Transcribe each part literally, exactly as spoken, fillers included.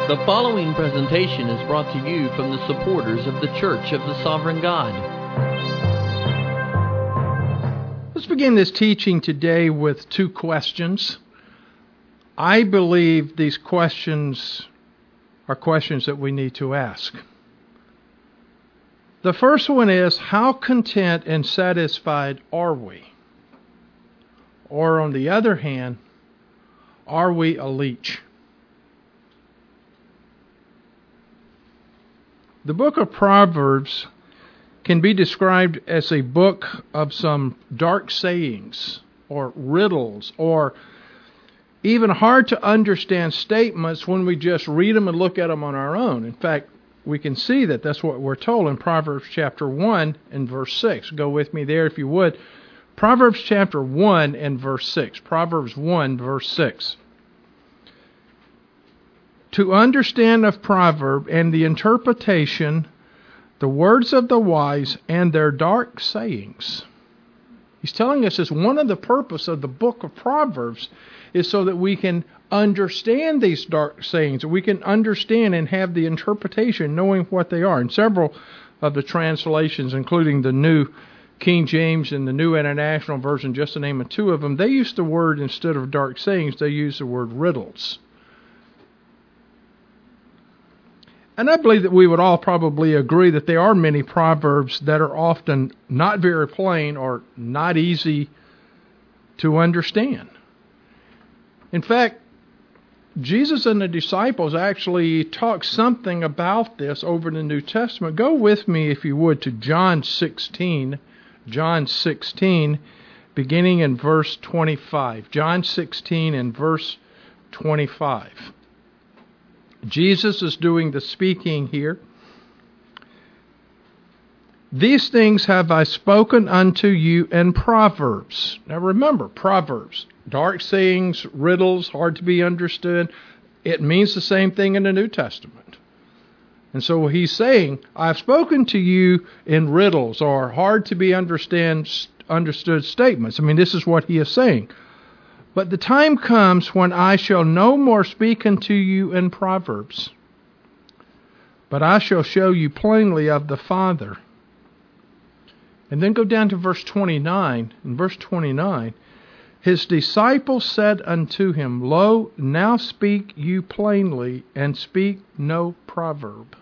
The following presentation is brought to you from the supporters of the Church of the Sovereign God. Let's begin this teaching today with two questions. I believe these questions are questions that we need to ask. The first one is, how content and satisfied are we? Or on the other hand, are we a leech? The book of Proverbs can be described as a book of some dark sayings or riddles or even hard to understand statements when we just read them and look at them on our own. In fact, we can see that that's what we're told in Proverbs chapter one and verse six. Go with me there if you would. Proverbs chapter one and verse six. Proverbs one verse six. To understand of proverb and the interpretation, the words of the wise and their dark sayings. He's telling us that one of the purpose of the book of Proverbs is so that we can understand these dark sayings. We can understand and have the interpretation, knowing what they are. In several of the translations, including the New King James and the New International Version, just to name two of them, they use the word, instead of dark sayings, they use the word riddles. And I believe that we would all probably agree that there are many proverbs that are often not very plain or not easy to understand. In fact, Jesus and the disciples actually talk something about this over in the New Testament. Go with me, if you would, to John sixteen. John sixteen, beginning in verse twenty-five. John sixteen and verse twenty-five. Jesus is doing the speaking here. These things have I spoken unto you in Proverbs. Now remember, Proverbs, dark sayings, riddles, hard to be understood. It means the same thing in the New Testament. And so he's saying, I've spoken to you in riddles or hard to be understand, understood statements. I mean, this is what he is saying. But the time comes when I shall no more speak unto you in proverbs, but I shall show you plainly of the Father. And then go down to verse twenty-nine. In verse twenty-nine, his disciples said unto him, Lo, now speak you plainly, and speak no proverb.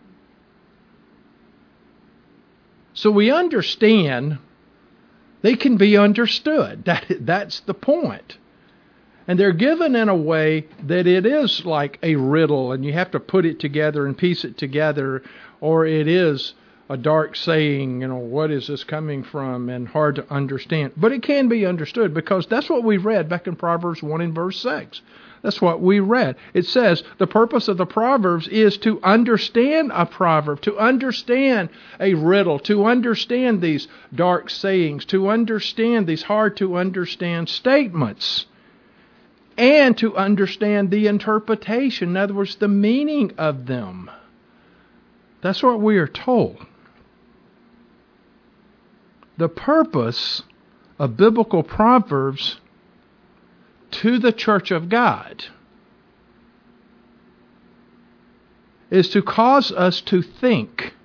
So we understand they can be understood. That, that's the point. And they're given in a way that it is like a riddle, and you have to put it together and piece it together, or it is a dark saying, you know, what is this coming from, and hard to understand. But it can be understood, because that's what we read back in Proverbs one and verse six. That's what we read. It says the purpose of the Proverbs is to understand a proverb, to understand a riddle, to understand these dark sayings, to understand these hard to understand statements, and to understand the interpretation, in other words, the meaning of them. That's what we are told. The purpose of biblical proverbs to the Church of God is to cause us to think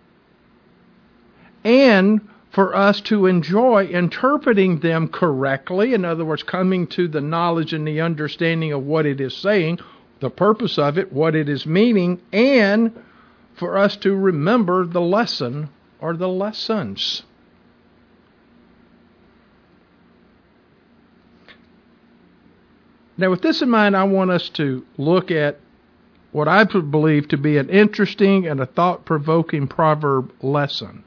and for us to enjoy interpreting them correctly. In other words, coming to the knowledge and the understanding of what it is saying, the purpose of it, what it is meaning, and for us to remember the lesson or the lessons. Now, with this in mind, I want us to look at what I believe to be an interesting and a thought-provoking proverb lesson.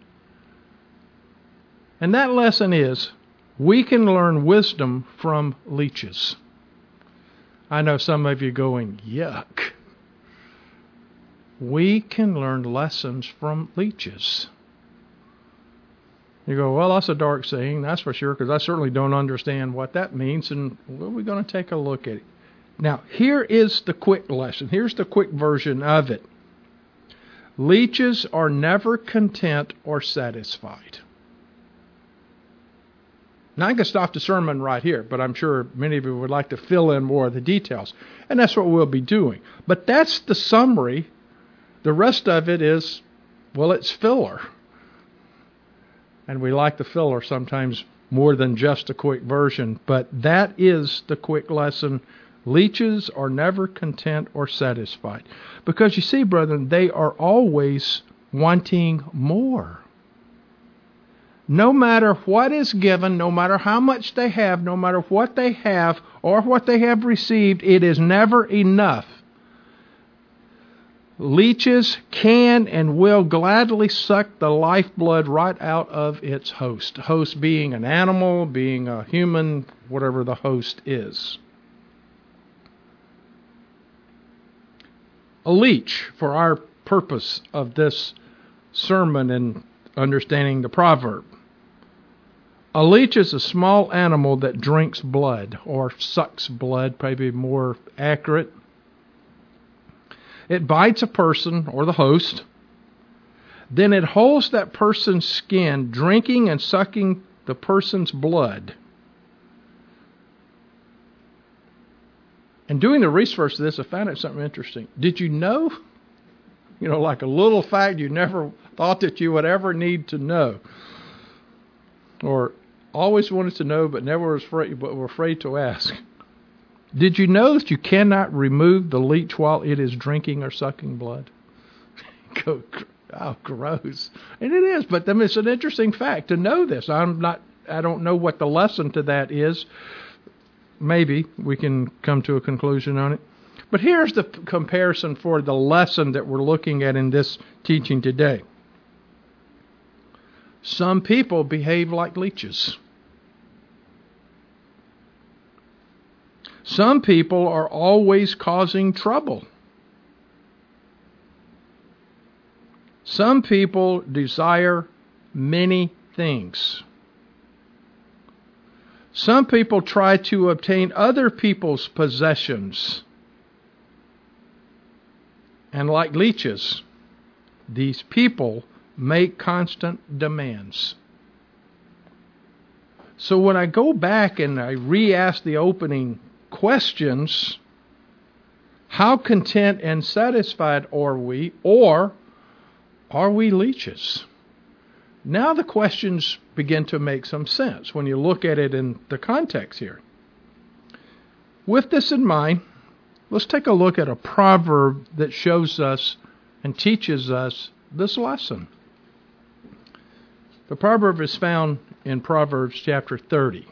And that lesson is, we can learn wisdom from leeches. I know some of you going, yuck. We can learn lessons from leeches. You go, well, that's a dark saying, that's for sure, because I certainly don't understand what that means, and well, we're going to take a look at it. Now, here is the quick lesson. Here's the quick version of it. Leeches are never content or satisfied. Now, I can stop the sermon right here, but I'm sure many of you would like to fill in more of the details. And that's what we'll be doing. But that's the summary. The rest of it is, well, it's filler. And we like the filler sometimes more than just a quick version. But that is the quick lesson. Leeches are never content or satisfied. Because you see, brethren, they are always wanting more. No matter what is given, no matter how much they have, no matter what they have or what they have received, it is never enough. Leeches can and will gladly suck the lifeblood right out of its host. Host being an animal, being a human, whatever the host is. A leech, for our purpose of this sermon and understanding the proverb. A leech is a small animal that drinks blood, or sucks blood, probably more accurate. It bites a person, or the host. Then it holds that person's skin, drinking and sucking the person's blood. And doing the research of this, I found out something interesting. Did you know, you know, like a little fact you never thought that you would ever need to know, or always wanted to know but never was afraid, but were afraid to ask? Did you know that you cannot remove the leech while it is drinking or sucking blood? Oh, gross. And it is, but I mean, it's an interesting fact to know this. I'm not, I don't know what the lesson to that is. Maybe we can come to a conclusion on it. But here's the comparison for the lesson that we're looking at in this teaching today. Some people behave like leeches. Some people are always causing trouble. Some people desire many things. Some people try to obtain other people's possessions. And like leeches, these people make constant demands. So when I go back and I re-ask the opening questions, how content and satisfied are we, or are we leeches? Now the questions begin to make some sense when you look at it in the context here. With this in mind, let's take a look at a proverb that shows us and teaches us this lesson. The proverb is found in Proverbs chapter thirty.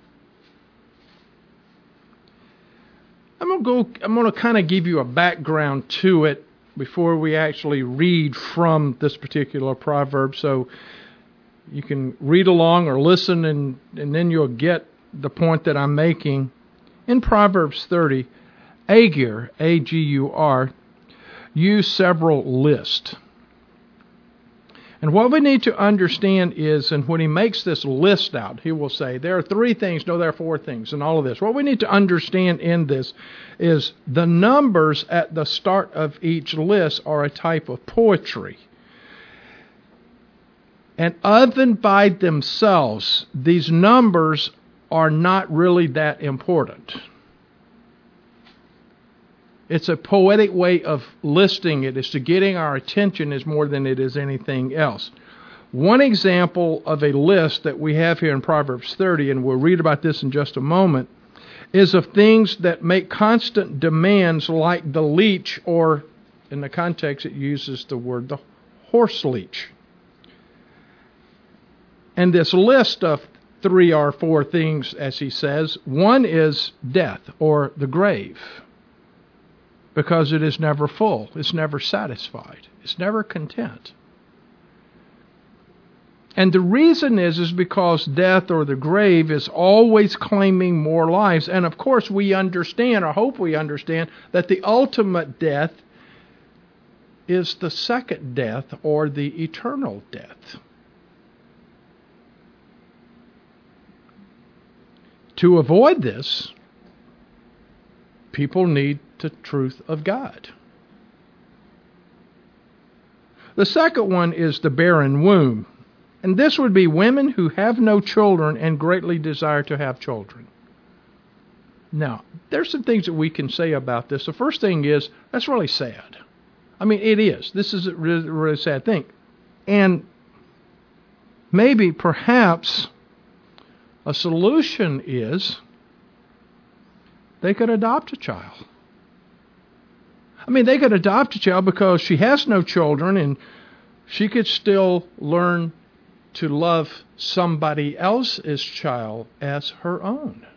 I'm going to go, I'm going to kind of give you a background to it before we actually read from this particular proverb, so you can read along or listen, and, and then you'll get the point that I'm making. In Proverbs thirty, Agur, A G U R, used several lists. And what we need to understand is, and when he makes this list out, he will say, there are three things, no, there are four things, and all of this. What we need to understand in this is the numbers at the start of each list are a type of poetry. And other by themselves, these numbers are not really that important. It's a poetic way of listing it. It's to getting our attention is more than it is anything else. One example of a list that we have here in Proverbs thirty, and we'll read about this in just a moment, is of things that make constant demands, like the leech, or in the context it uses the word the horse leech. And this list of three or four things, as he says, one is death, or the grave. Because it is never full. It's never satisfied. It's never content. And the reason is, is because death or the grave is always claiming more lives. And of course we understand, or hope we understand, that the ultimate death is the second death, or the eternal death. To avoid this, people need the truth of God. The second one is the barren womb. And this would be women who have no children and greatly desire to have children. Now, there's some things that we can say about this. The first thing is, that's really sad. I mean, it is. This is a really, really sad thing. And maybe, perhaps, a solution is they could adopt a child. I mean, they could adopt a child because she has no children and she could still learn to love somebody else's child as her own.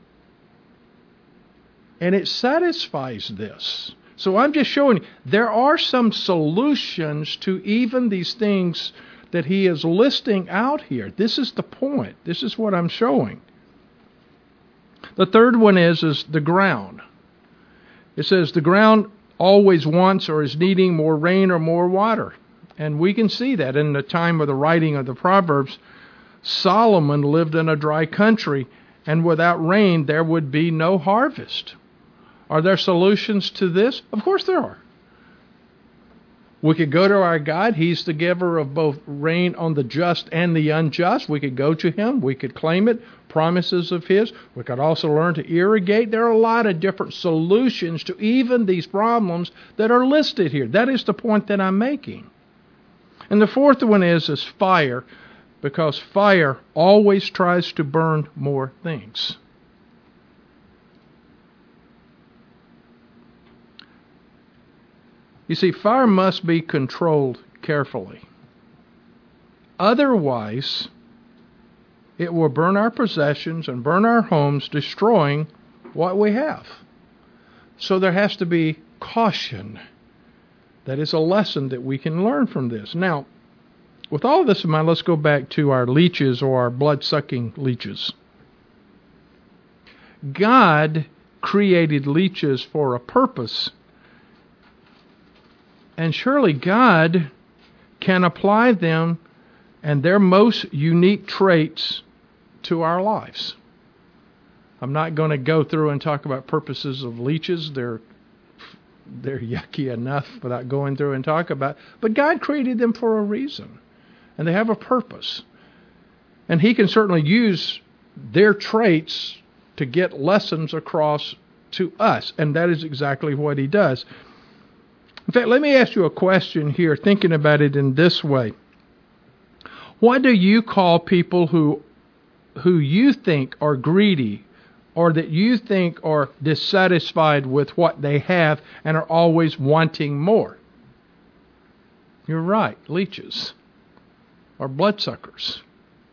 And it satisfies this. So I'm just showing you, there are some solutions to even these things that he is listing out here. This is the point. This is what I'm showing. The third one is, is the ground. It says the ground always wants or is needing more rain or more water. And we can see that in the time of the writing of the Proverbs. Solomon lived in a dry country, and without rain there would be no harvest. Are there solutions to this? Of course there are. We could go to our God. He's the giver of both rain on the just and the unjust. We could go to him. We could claim it. Promises of his. We could also learn to irrigate. There are a lot of different solutions to even these problems that are listed here. That is the point that I'm making. And the fourth one is, is fire, because fire always tries to burn more things. You see, fire must be controlled carefully. Otherwise, it will burn our possessions and burn our homes, destroying what we have. So there has to be caution. That is a lesson that we can learn from this. Now, with all of this in mind, let's go back to our leeches or our blood-sucking leeches. God created leeches for a purpose. And surely God can apply them and their most unique traits to our lives. I'm not going to go through and talk about purposes of leeches. They're they're yucky enough without going through and talk about. But God created them for a reason. And they have a purpose. And he can certainly use their traits to get lessons across to us. And that is exactly what he does. In fact, let me ask you a question here, thinking about it in this way. What do you call people who who you think are greedy, or that you think are dissatisfied with what they have and are always wanting more? You're right, leeches or bloodsuckers.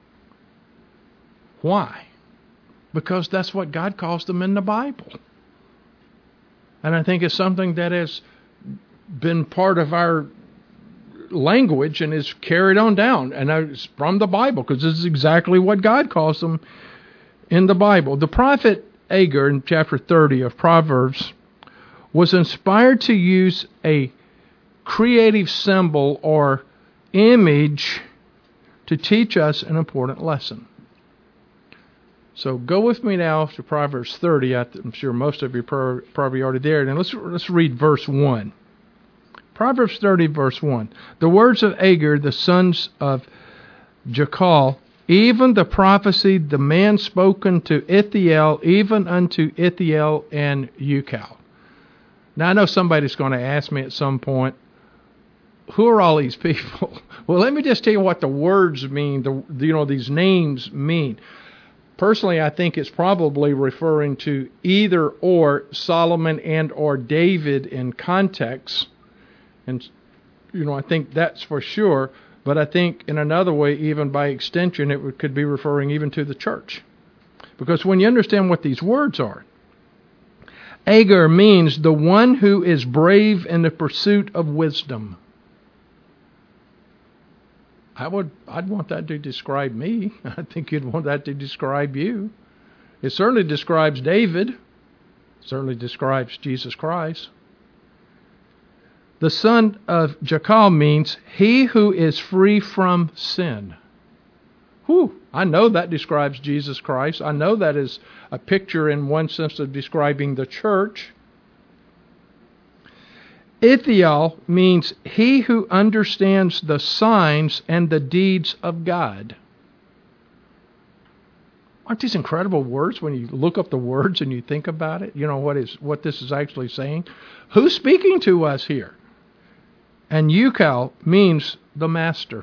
Why? Because that's what God calls them in the Bible. And I think it's something that has been part of our language and is carried on down. And it's from the Bible, because this is exactly what God calls them in the Bible. The prophet Agur in chapter thirty of Proverbs was inspired to use a creative symbol or image to teach us an important lesson. So go with me now to Proverbs thirty. I'm sure most of you are probably already there. And let's let's read verse one. Proverbs thirty, verse one. The words of Agur, the sons of Jakal, even the prophecy, the man spoken to Ithiel, even unto Ithiel and Ukal. Now, I know somebody's going to ask me at some point, who are all these people? Well, let me just tell you what the words mean, the, you know, these names mean. Personally, I think it's probably referring to either or Solomon and or David in context. And, you know, I think that's for sure. But I think in another way, even by extension, it could be referring even to the church. Because when you understand what these words are, Agur means the one who is brave in the pursuit of wisdom. I would, I'd want that to describe me. I think you'd want that to describe you. It certainly describes David. It certainly describes Jesus Christ. The son of Jakal means he who is free from sin. Whew, I know that describes Jesus Christ. I know that is a picture in one sense of describing the church. Ithiel means he who understands the signs and the deeds of God. Aren't these incredible words when you look up the words and you think about it? You know what is what this is actually saying? Who's speaking to us here? And Eukel means the master.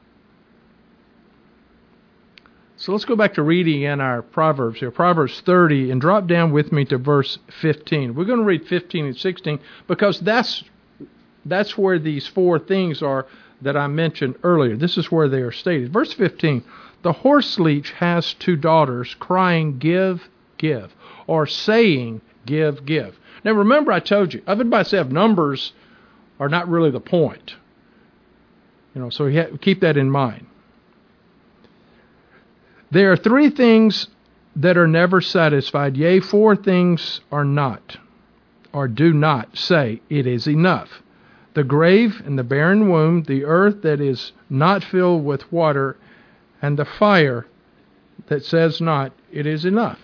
So let's go back to reading in our Proverbs here. Proverbs thirty, and drop down with me to verse fifteen. We're going to read fifteen and sixteen because that's that's where these four things are that I mentioned earlier. This is where they are stated. Verse fifteen, the horse leech has two daughters crying, give, give, or saying, give, give. Now remember I told you, even by itself, numbers are not really the point. You know, so you have, keep that in mind. There are three things that are never satisfied, yea, four things are not, or do not say, it is enough. The grave and the barren womb, the earth that is not filled with water, and the fire that says not, it is enough.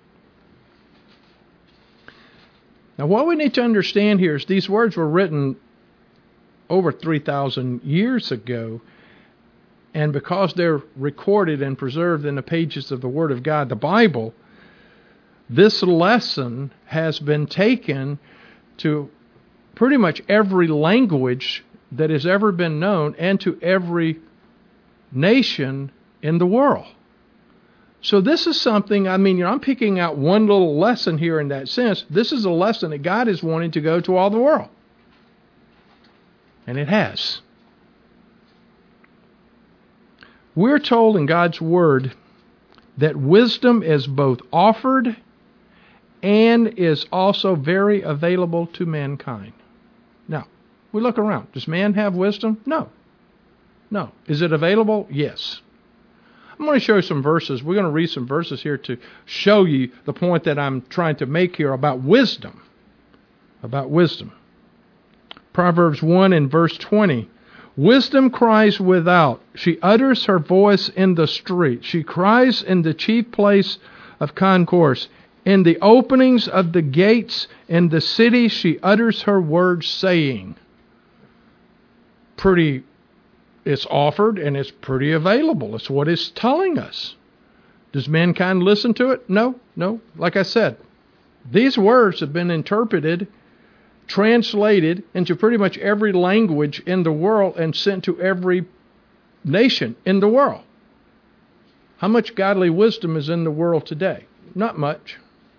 Now what we need to understand here is these words were written over three thousand years ago, and because they're recorded and preserved in the pages of the Word of God, the Bible, this lesson has been taken to pretty much every language that has ever been known and to every nation in the world. So this is something, I mean, you know, I'm picking out one little lesson here in that sense. This is a lesson that God is wanting to go to all the world. And it has. We're told in God's Word that wisdom is both offered and is also very available to mankind. Now, we look around. Does man have wisdom? No. No. Is it available? Yes. I'm going to show you some verses. We're going to read some verses here to show you the point that I'm trying to make here about wisdom. About wisdom. Proverbs one and verse twenty. Wisdom cries without. She utters her voice in the street. She cries in the chief place of concourse. In the openings of the gates in the city, she utters her words, saying. Pretty, it's offered and it's pretty available. It's what it's telling us. Does mankind listen to it? No, no. Like I said, these words have been interpreted, translated into pretty much every language in the world and sent to every nation in the world. How much godly wisdom is in the world today? Not much.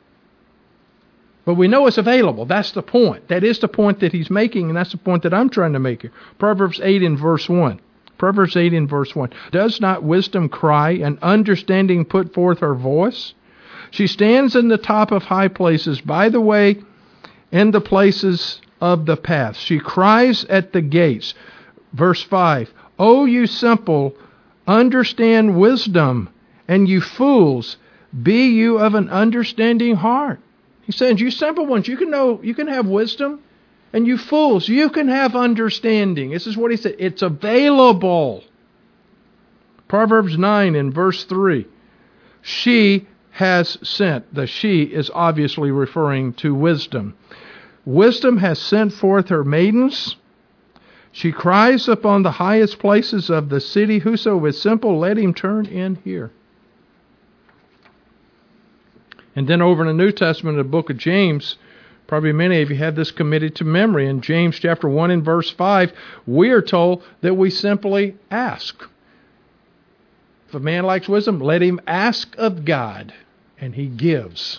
But we know it's available. That's the point. That is the point that he's making, and that's the point that I'm trying to make here. Proverbs eight in verse one. Proverbs eight in verse one. Does not wisdom cry and understanding put forth her voice? She stands in the top of high places, by the way, in the places of the path. She cries at the gates. Verse five. O you simple, understand wisdom, and you fools, be you of an understanding heart. He says, you simple ones, you can know, you can have wisdom, and you fools, you can have understanding. This is what he said. It's available. Proverbs nine in verse three. She has sent. The she is obviously referring to wisdom. Wisdom has sent forth her maidens. She cries upon the highest places of the city. Whoso is simple, let him turn in here. And then over in the New Testament, the book of James, probably many of you have this committed to memory. In James chapter one and verse five, we are told that we simply ask. If a man lacks wisdom, let him ask of God, and he gives.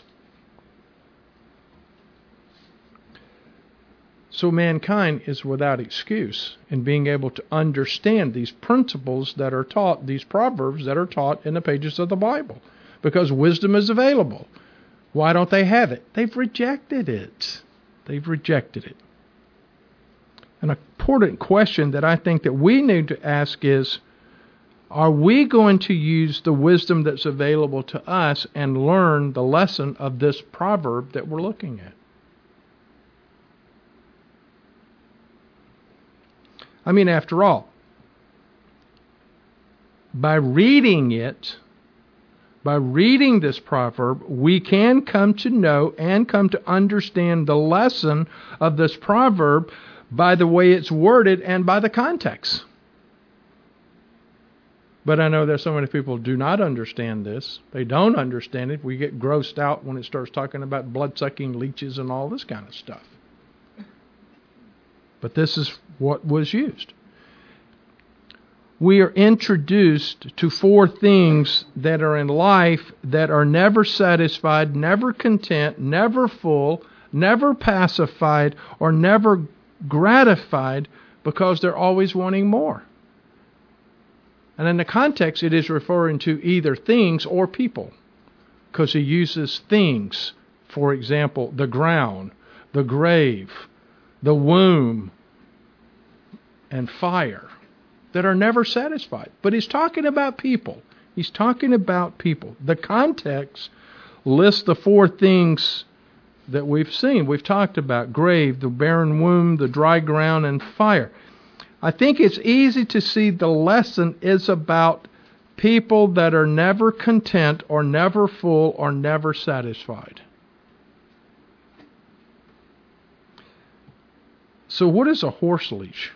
So mankind is without excuse in being able to understand these principles that are taught, these proverbs that are taught in the pages of the Bible, because wisdom is available. Why don't they have it? They've rejected it. They've rejected it. An important question that I think that we need to ask is, are we going to use the wisdom that's available to us and learn the lesson of this proverb that we're looking at? I mean, after all, by reading it, by reading this proverb, we can come to know and come to understand the lesson of this proverb by the way it's worded and by the context. But I know there's so many people who do not understand this. They don't understand it. We get grossed out when it starts talking about blood-sucking leeches and all this kind of stuff. But this is what was used. We are introduced to four things that are in life that are never satisfied, never content, never full, never pacified, or never gratified, because they're always wanting more. And in the context, it is referring to either things or people, because he uses things. For example, the ground, the grave, the womb, and fire, that are never satisfied. But he's talking about people. He's talking about people. The context lists the four things that we've seen. We've talked about grave, the barren womb, the dry ground, and fire. I think it's easy to see the lesson is about people that are never content or never full or never satisfied. So what is a horse leash?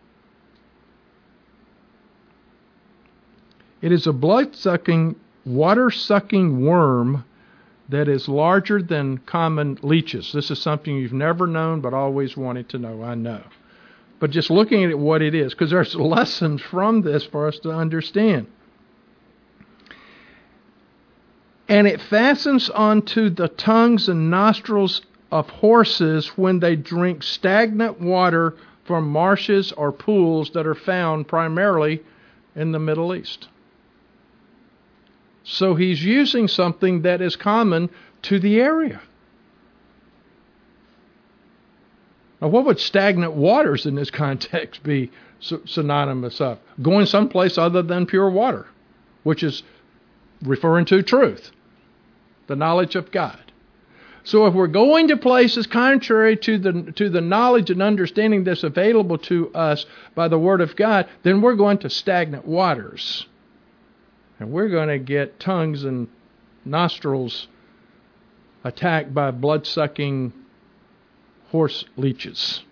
It is a blood-sucking, water-sucking worm that is larger than common leeches. This is something you've never known but always wanted to know, I know. But just looking at what it is, because there's lessons from this for us to understand. And it fastens onto the tongues and nostrils of horses when they drink stagnant water from marshes or pools that are found primarily in the Middle East. So he's using something that is common to the area. Now, what would stagnant waters in this context be synonymous of? Going someplace other than pure water, which is referring to truth, the knowledge of God. So if we're going to places contrary to the to the knowledge and understanding that's available to us by the Word of God, then we're going to stagnant waters. And we're going to get tongues and nostrils attacked by blood-sucking horse leeches.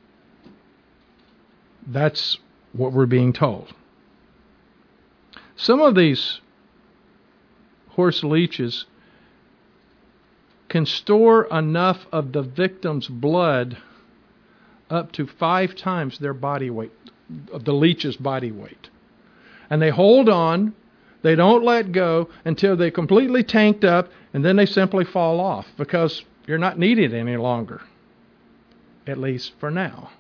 That's what we're being told. Some of these horse leeches can store enough of the victim's blood up to five times their body weight, of the leech's body weight. And they hold on, they don't let go until they're completely tanked up, and then they simply fall off because you're not needed any longer. At least for now.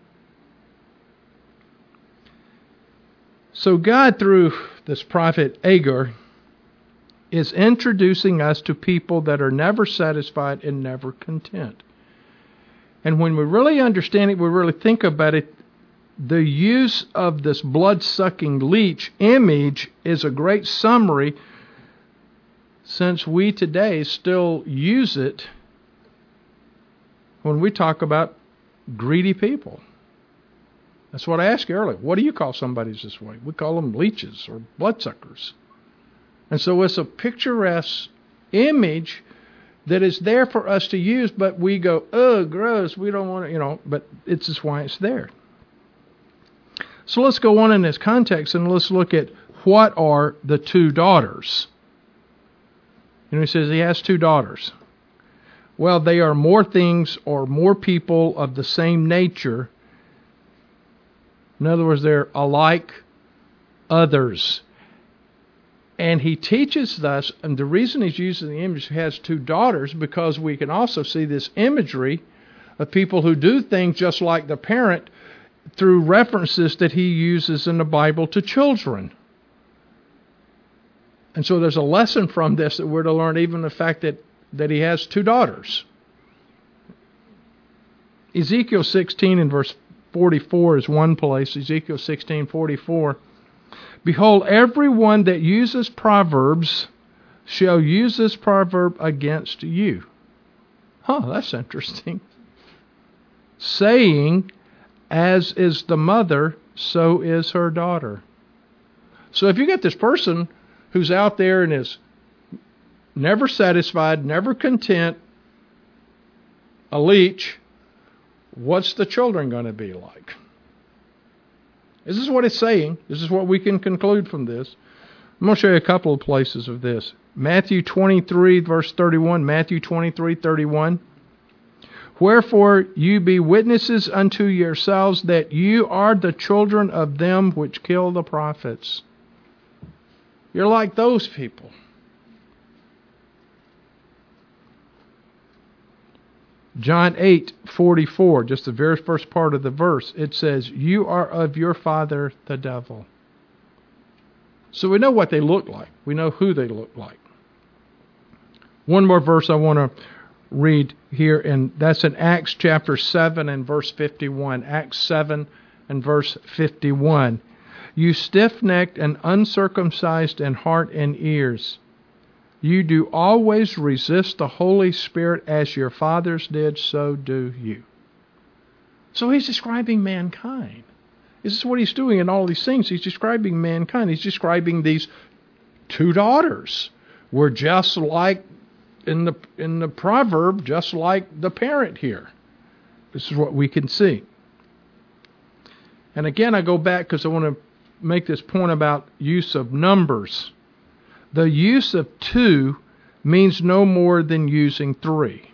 So God, through this prophet Agur, is introducing us to people that are never satisfied and never content. And when we really understand it, we really think about it, the use of this blood-sucking leech image is a great summary, since we today still use it when we talk about greedy people. That's what I asked you earlier. What do you call somebody this way? We call them leeches or bloodsuckers. And so it's a picturesque image that is there for us to use, but we go, oh, gross, we don't want to, you know, but it's just why it's there. So let's go on in this context and let's look at what are the two daughters. You know, he says he has two daughters. Well, they are more things or more people of the same nature. In other words, they're alike others. And he teaches us, and the reason he's using the image, he has two daughters, because we can also see this imagery of people who do things just like the parent through references that he uses in the Bible to children. And so there's a lesson from this that we're to learn, even the fact that that he has two daughters. Ezekiel sixteen in verse forty-four is one place. Ezekiel sixteen forty-four. Behold, everyone that uses proverbs shall use this proverb against you. Huh, that's interesting. Saying, as is the mother, so is her daughter. So if you get this person who's out there and is never satisfied, never content, a leech, what's the children going to be like? This is what it's saying. This is what we can conclude from this. I'm going to show you a couple of places of this. Matthew twenty-three, verse thirty-one. Matthew twenty-three, thirty-one. Wherefore you be witnesses unto yourselves that you are the children of them which kill the prophets. You're like those people. John eight forty-four, just the very first part of the verse, it says, you are of your father the devil. So we know what they look like. We know who they look like. One more verse I want to read here, and that's in Acts chapter seven and verse fifty-one. Acts seven and verse fifty-one. You stiff-necked and uncircumcised in heart and ears, you do always resist the Holy Spirit as your fathers did, so do you. So he's describing mankind. This is what he's doing in all these things. He's describing mankind. He's describing these two daughters. We're just like in the in the proverb, just like the parent here. This is what we can see. And again, I go back because I want to make this point about use of numbers. The use of two means no more than using three.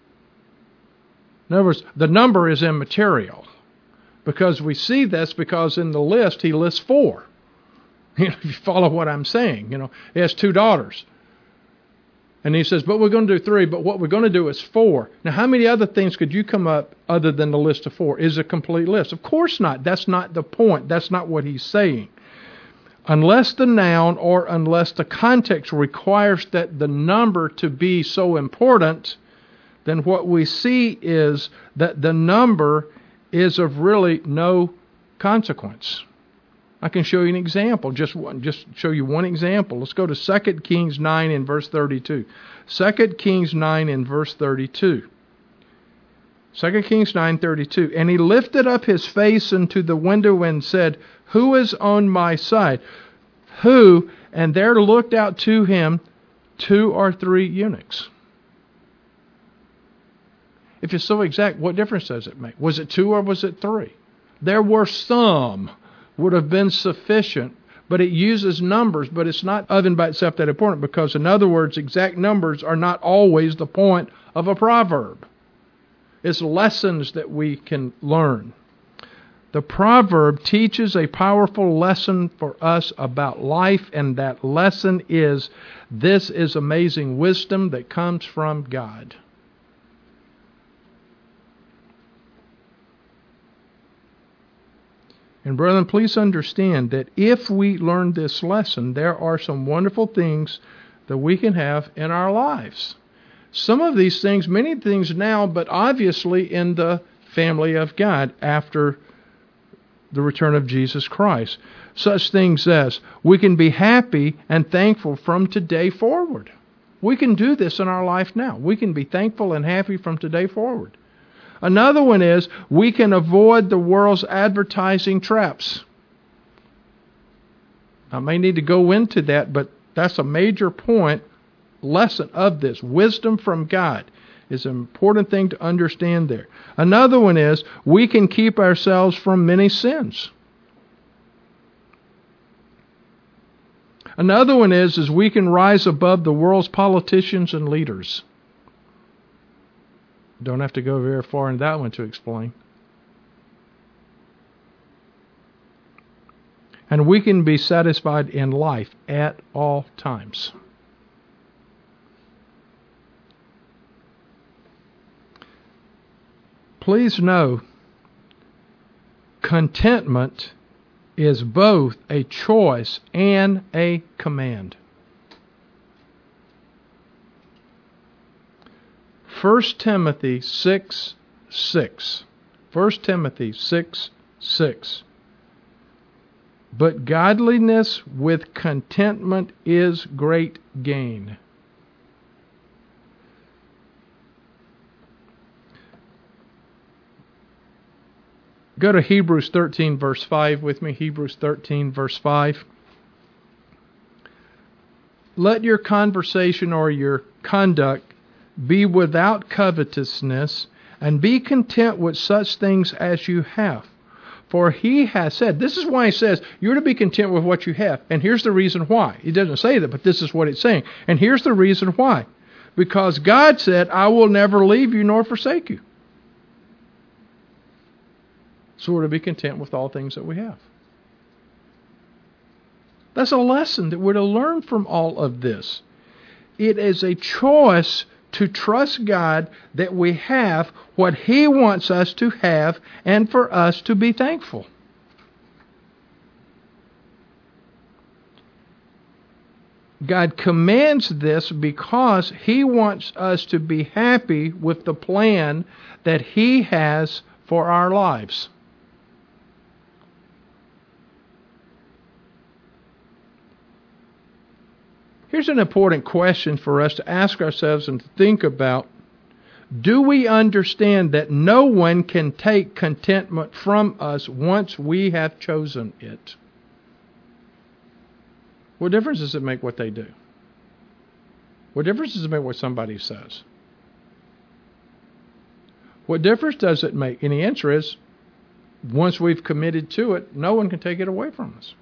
In other words, the number is immaterial. Because we see this because in the list, he lists four. You know, if you follow what I'm saying, you know, he has two daughters. And he says, but we're going to do three, but what we're going to do is four. Now, how many other things could you come up other than the list of four? Is a complete list? Of course not. That's not the point. That's not what he's saying. Unless the noun or unless the context requires that the number to be so important, then what we see is that the number is of really no consequence. I can show you an example, just one, just show you one example. Let's go to Second Kings nine and verse thirty-two. Second Kings nine and verse thirty-two. Second Kings nine thirty-two. And he lifted up his face into the window and said, who is on my side? Who? And there looked out to him two or three eunuchs. If it's so exact, what difference does it make? Was it two or was it three? There were some would have been sufficient, but it uses numbers, but it's not of and by itself that important because, in other words, exact numbers are not always the point of a proverb. It's lessons that we can learn. The proverb teaches a powerful lesson for us about life, and that lesson is this is amazing wisdom that comes from God. And brethren, please understand that if we learn this lesson, there are some wonderful things that we can have in our lives. Some of these things, many things now, but obviously in the family of God after the return of Jesus Christ. Such things as we can be happy and thankful from today forward. We can do this in our life now. We can be thankful and happy from today forward. Another one is we can avoid the world's advertising traps. I may need to go into that, but that's a major point, lesson of this. Wisdom from God is an important thing to understand there. Another one is we can keep ourselves from many sins. Another one is, is we can rise above the world's politicians and leaders. Don't have to go very far in that one to explain. And we can be satisfied in life at all times. Please know, contentment is both a choice and a command. First Timothy six six. First Timothy six six. But godliness with contentment is great gain. Go to Hebrews thirteen verse five with me. Hebrews thirteen verse five. Let your conversation or your conduct be without covetousness, and be content with such things as you have. For he has said, this is why he says, you're to be content with what you have. And here's the reason why. He doesn't say that, but this is what it's saying. And here's the reason why. Because God said, I will never leave you nor forsake you. So we're to be content with all things that we have. That's a lesson that we're to learn from all of this. It is a choice to trust God that we have what He wants us to have and for us to be thankful. God commands this because He wants us to be happy with the plan that He has for our lives. Here's an important question for us to ask ourselves and to think about. Do we understand that no one can take contentment from us once we have chosen it? What difference does it make what they do? What difference does it make what somebody says? What difference does it make? And the answer is, once we've committed to it, no one can take it away from us.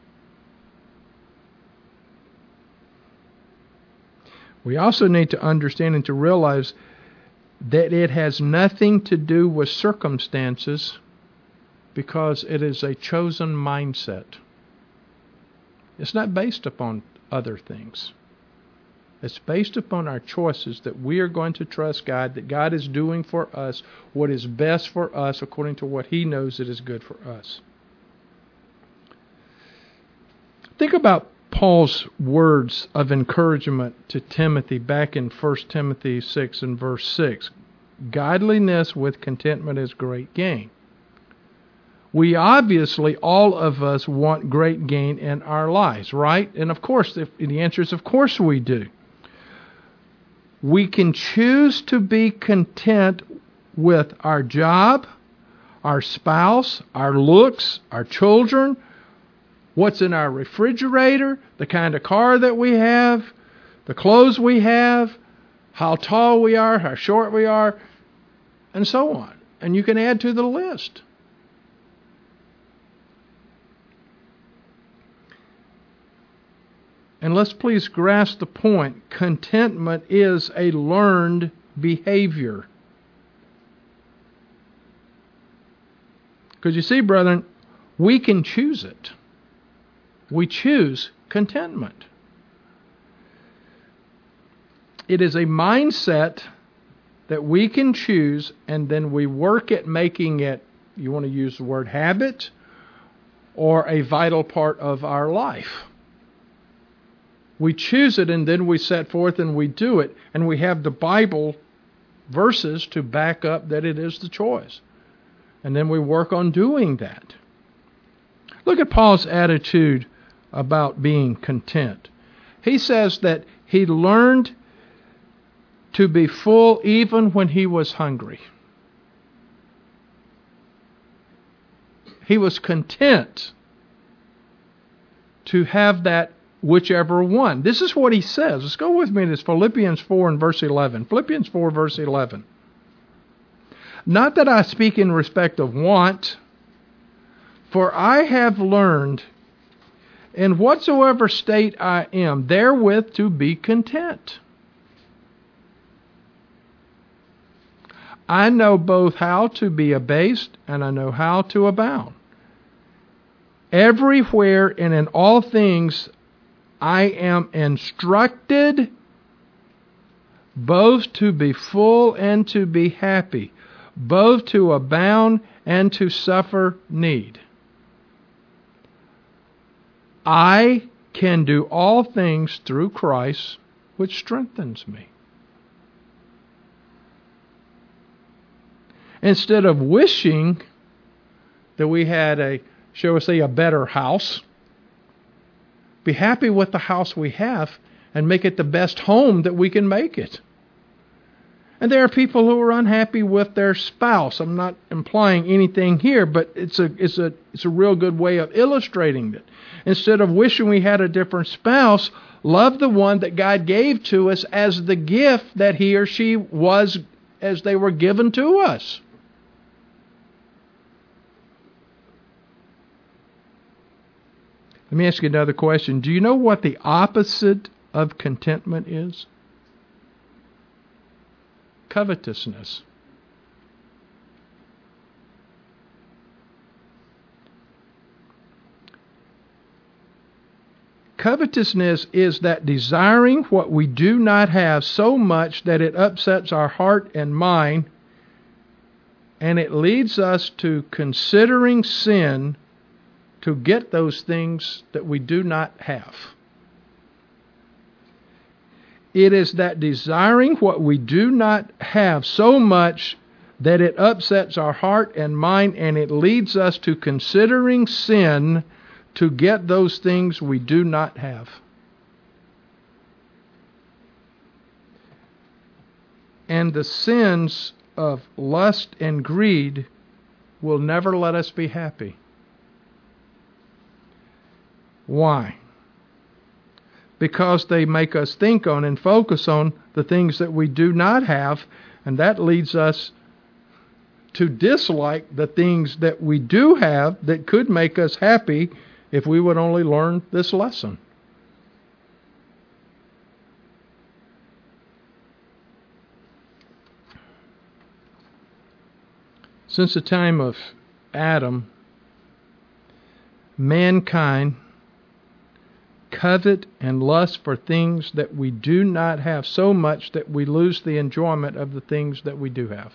We also need to understand and to realize that it has nothing to do with circumstances because it is a chosen mindset. It's not based upon other things. It's based upon our choices that we are going to trust God, that God is doing for us what is best for us according to what He knows that is good for us. Think about Paul's words of encouragement to Timothy back in First Timothy six and verse six. Godliness with contentment is great gain. We obviously, all of us, want great gain in our lives, right? And of course, if, the answer is of course we do. We can choose to be content with our job, our spouse, our looks, our children, what's in our refrigerator, the kind of car that we have, the clothes we have, how tall we are, how short we are, and so on. And you can add to the list. And let's please grasp the point. Contentment is a learned behavior. Because you see, brethren, we can choose it. We choose contentment. It is a mindset that we can choose, and then we work at making it, you want to use the word habit, or a vital part of our life. We choose it, and then we set forth and we do it, and we have the Bible verses to back up that it is the choice. And then we work on doing that. Look at Paul's attitude about being content. He says that he learned to be full even when he was hungry. He was content to have that whichever one. This is what he says. Let's go with me to this Philippians four and verse eleven. Philippians four verse eleven. Not that I speak in respect of want, for I have learned in whatsoever state I am, therewith to be content. I know both how to be abased and I know how to abound. Everywhere and in all things I am instructed both to be full and to be happy, both to abound and to suffer need. I can do all things through Christ, which strengthens me. Instead of wishing that we had a, shall we say, a better house, be happy with the house we have and make it the best home that we can make it. And there are people who are unhappy with their spouse. I'm not implying anything here, but it's a it's a it's a real good way of illustrating it. Instead of wishing we had a different spouse, love the one that God gave to us as the gift that he or she was as they were given to us. Let me ask you another question. Do you know what the opposite of contentment is? Covetousness. Covetousness is that desiring what we do not have so much that it upsets our heart and mind, and it leads us to considering sin to get those things that we do not have. It is that desiring what we do not have so much that it upsets our heart and mind, and it leads us to considering sin to get those things we do not have. And the sins of lust and greed will never let us be happy. Why? Because they make us think on and focus on the things that we do not have, and that leads us to dislike the things that we do have that could make us happy if we would only learn this lesson. Since the time of Adam, mankind covet and lust for things that we do not have so much that we lose the enjoyment of the things that we do have.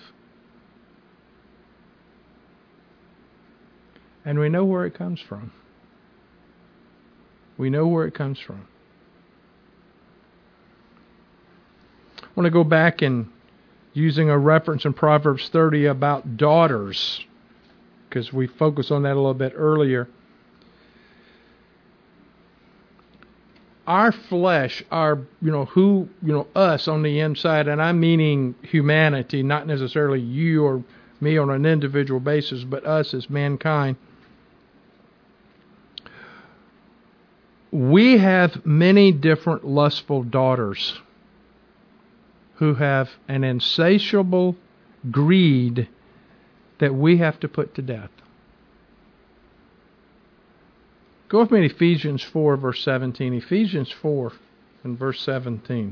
And we know where it comes from. We know where it comes from. I want to go back and using a reference in Proverbs thirty about daughters, because we focused on that a little bit earlier. Our flesh, our, you know, who, you know, us on the inside, and I'm meaning humanity, not necessarily you or me on an individual basis, but us as mankind. We have many different lustful daughters who have an insatiable greed that we have to put to death. Go with me to Ephesians four, verse seventeen. Ephesians four and verse seventeen.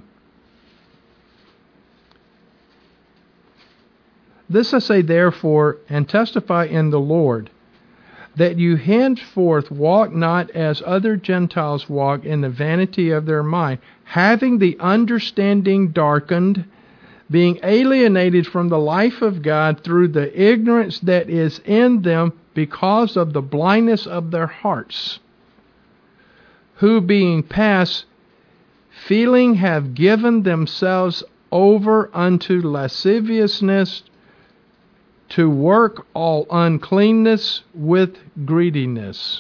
This I say therefore, and testify in the Lord, that you henceforth walk not as other Gentiles walk in the vanity of their mind, having the understanding darkened, being alienated from the life of God through the ignorance that is in them because of the blindness of their hearts, who being past feeling have given themselves over unto lasciviousness, to work all uncleanness with greediness.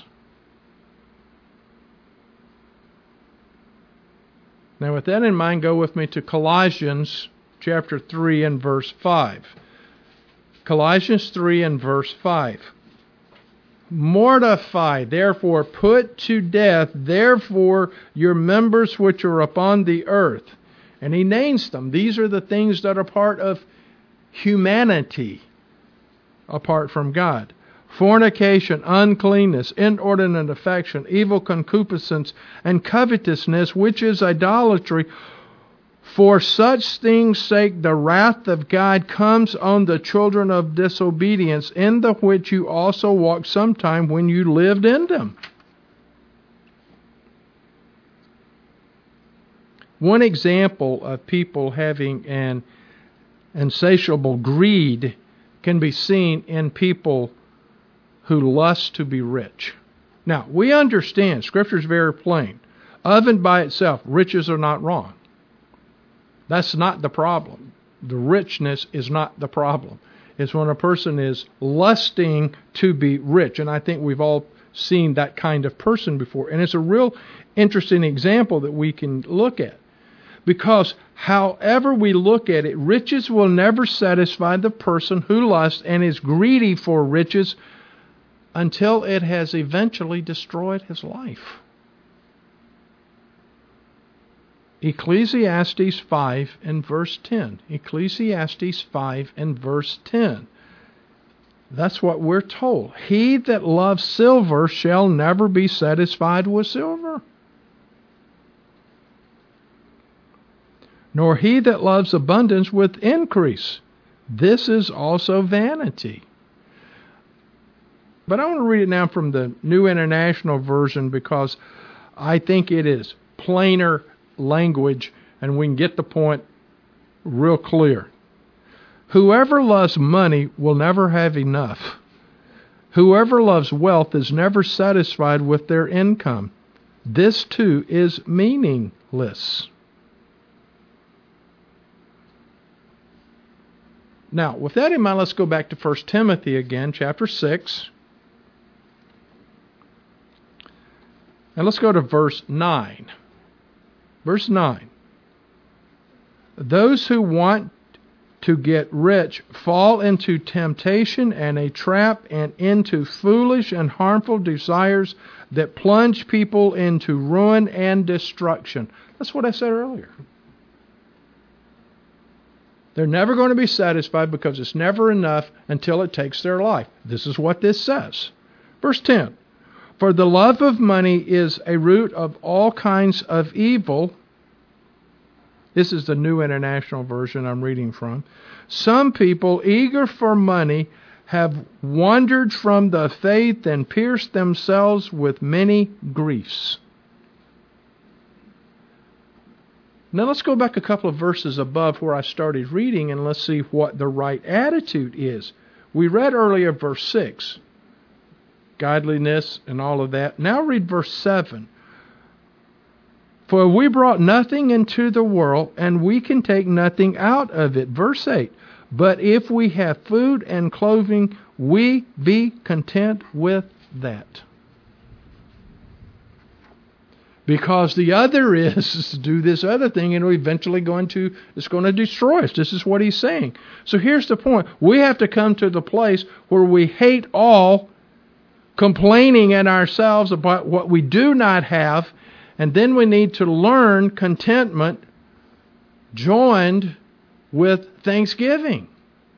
Now with that in mind, go with me to Colossians chapter three and verse five. Colossians three and verse five. Mortify, therefore put to death, therefore your members which are upon the earth. And he names them. These are the things that are part of humanity apart from God. Fornication, uncleanness, inordinate affection, evil concupiscence, and covetousness, which is idolatry. For such things' sake the wrath of God comes on the children of disobedience, in the which you also walked sometime when you lived in them. One example of people having an insatiable greed can be seen in people who lust to be rich. Now, we understand, Scripture is very plain. Of and by itself, riches are not wrong. That's not the problem. The richness is not the problem. It's when a person is lusting to be rich. And I think we've all seen that kind of person before. And it's a real interesting example that we can look at. Because however we look at it, riches will never satisfy the person who lusts and is greedy for riches until it has eventually destroyed his life. Ecclesiastes five and verse ten. Ecclesiastes five and verse ten. That's what we're told. He that loves silver shall never be satisfied with silver, nor he that loves abundance with increase. This is also vanity. But I want to read it now from the New International Version because I think it is plainer language and we can get the point real clear. Whoever loves money will never have enough. Whoever loves wealth is never satisfied with their income. This too is meaningless. Now, with that in mind, let's go back to First Timothy again, chapter six. And let's go to verse nine. Verse nine. Those who want to get rich fall into temptation and a trap and into foolish and harmful desires that plunge people into ruin and destruction. That's what I said earlier. They're never going to be satisfied because it's never enough until it takes their life. This is what this says. Verse ten. For the love of money is a root of all kinds of evil. This is the New International Version I'm reading from. Some people, eager for money, have wandered from the faith and pierced themselves with many griefs. Now let's go back a couple of verses above where I started reading and let's see what the right attitude is. We read earlier verse six, godliness and all of that. Now read verse seven. For we brought nothing into the world, and we can take nothing out of it. Verse eight. But if we have food and clothing, we be content with that. Because the other is to do this other thing, and we're eventually going to, it's going to destroy us. This is what he's saying. So here's the point. We have to come to the place where we hate all, complaining in ourselves about what we do not have, and then we need to learn contentment joined with thanksgiving.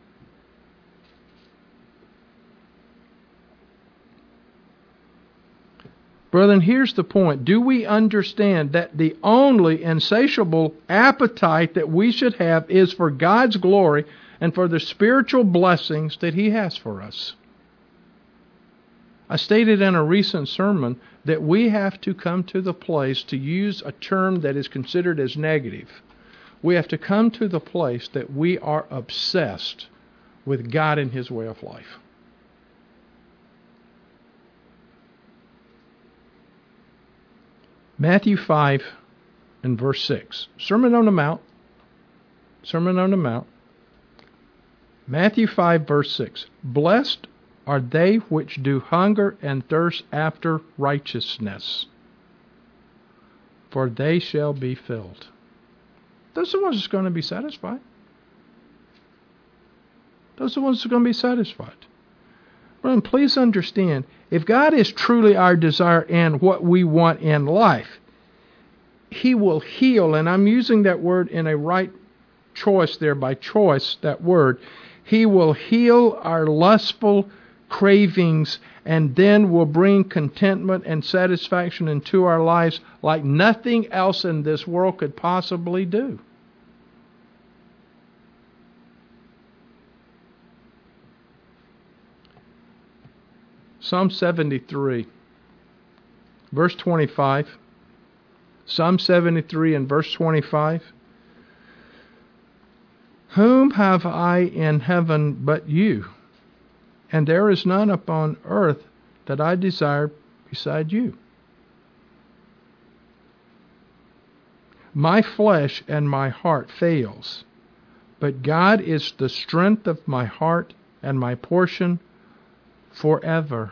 Brethren, here's the point. Do we understand that the only insatiable appetite that we should have is for God's glory and for the spiritual blessings that He has for us? I stated in a recent sermon that we have to come to the place, to use a term that is considered as negative, we have to come to the place that we are obsessed with God and His way of life. Matthew five and verse six. Sermon on the Mount. Sermon on the Mount. Matthew five verse six. Blessed are they which do hunger and thirst after righteousness, for they shall be filled. Those are the ones that's going to be satisfied. Those are the ones that are going to be satisfied. Well, please understand, if God is truly our desire and what we want in life, He will heal, and I'm using that word in a right choice there, by choice, that word. He will heal our lustful cravings and then will bring contentment and satisfaction into our lives like nothing else in this world could possibly do. Psalm seventy-three, verse twenty-five. Psalm seventy-three and verse twenty-five. Whom have I in heaven but you? And there is none upon earth that I desire beside you. My flesh and my heart fails, but God is the strength of my heart and my portion forever.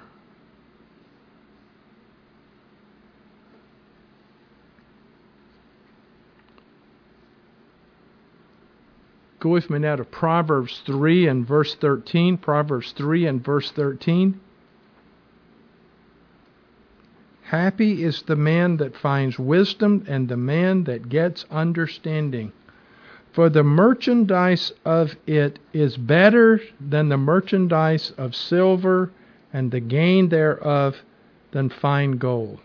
Go with me now to Proverbs three and verse thirteen. Proverbs three and verse thirteen. Happy is the man that finds wisdom and the man that gets understanding. For the merchandise of it is better than the merchandise of silver, and the gain thereof than fine gold.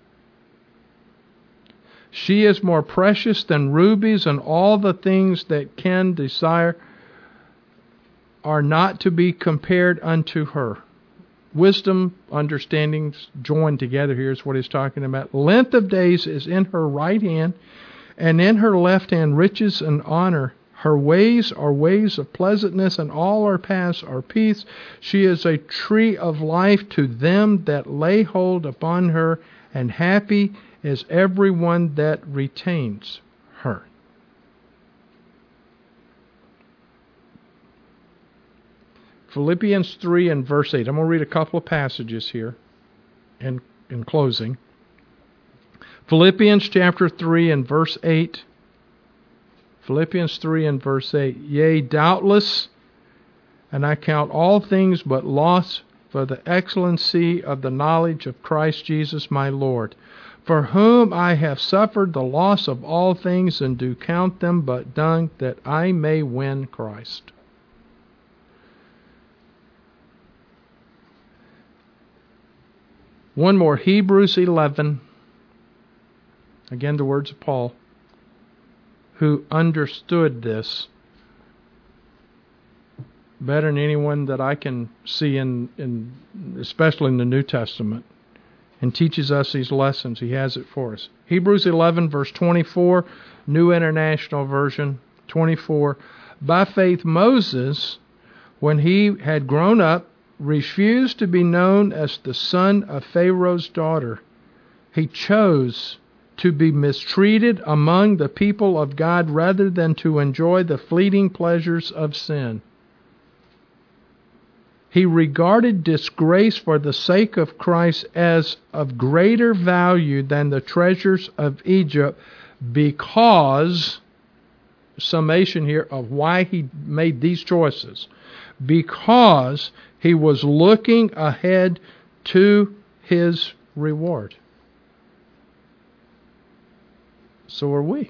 She is more precious than rubies, and all the things that can desire are not to be compared unto her. Wisdom, understanding joined together here is what he's talking about. Length of days is in her right hand, and in her left hand riches and honor. Her ways are ways of pleasantness, and all her paths are peace. She is a tree of life to them that lay hold upon her, and happy is everyone that retains her. Philippians three and verse eight. I'm going to read a couple of passages here in, in closing. Philippians chapter three and verse eight. Philippians three and verse eight. Yea, doubtless, and I count all things but loss for the excellency of the knowledge of Christ Jesus my Lord, for whom I have suffered the loss of all things, and do count them but dung, that I may win Christ. One more, Hebrews eleven. Again, the words of Paul, who understood this better than anyone that I can see in, in especially in the New Testament, and teaches us these lessons. He has it for us. Hebrews eleven, verse twenty-four, New International Version, twenty-four. By faith Moses, when he had grown up, refused to be known as the son of Pharaoh's daughter. He chose to be mistreated among the people of God rather than to enjoy the fleeting pleasures of sin. He regarded disgrace for the sake of Christ as of greater value than the treasures of Egypt, because, summation here of why he made these choices, because he was looking ahead to his reward. So are we.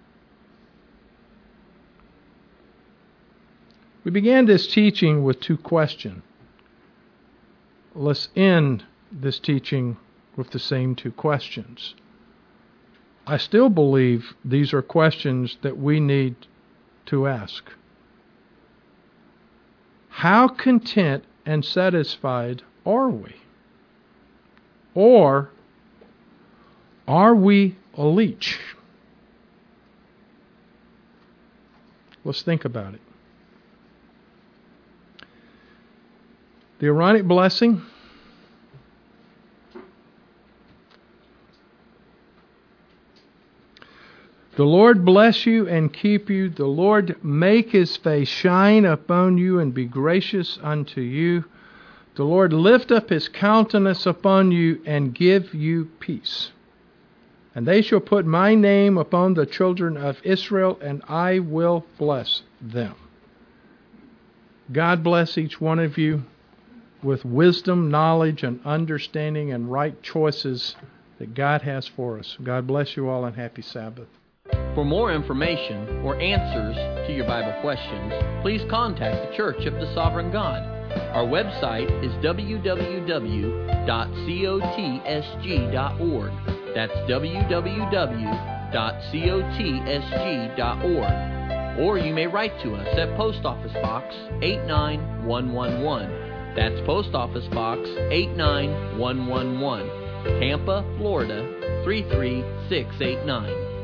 We began this teaching with two questions. Let's end this teaching with the same two questions. I still believe these are questions that we need to ask. How content and satisfied are we? Or are we a leech? Let's think about it. The Aaronic blessing. The Lord bless you and keep you. The Lord make his face shine upon you and be gracious unto you. The Lord lift up his countenance upon you and give you peace. And they shall put my name upon the children of Israel, and I will bless them. God bless each one of you with wisdom, knowledge, and understanding and right choices that God has for us. God bless you all, and happy Sabbath. For more information or answers to your Bible questions, please contact the Church of the Sovereign God. Our website is w w w dot cotsg dot org. That's w w w dot cotsg dot org. Or you may write to us at Post Office Box eight nine one one one. That's Post Office Box eight nine one one one, Tampa, Florida three three six eight nine.